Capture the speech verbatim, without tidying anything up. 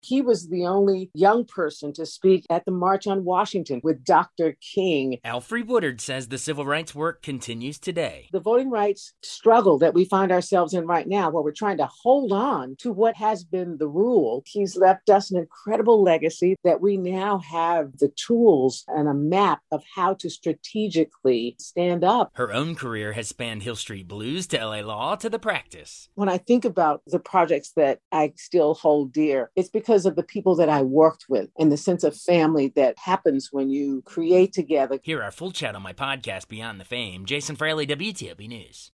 He was the only young person to speak at the March on Washington with Doctor King. Alfre Woodard says the civil rights work continues today. The voting rights struggle that we find ourselves in right now, where we're trying to hold on to what has been the rule, he's left us an incredible legacy that we now have the tools and a map of how to strategically stand up. Her own career has spanned Hill Street Blues to L A Law to The Practice. When I think about the projects that I still hold dear, it's because of the people that I worked with and the sense of family that happens when you create together. Hear our full chat on my podcast, Beyond the Fame. Jason Fraley, W T O P News.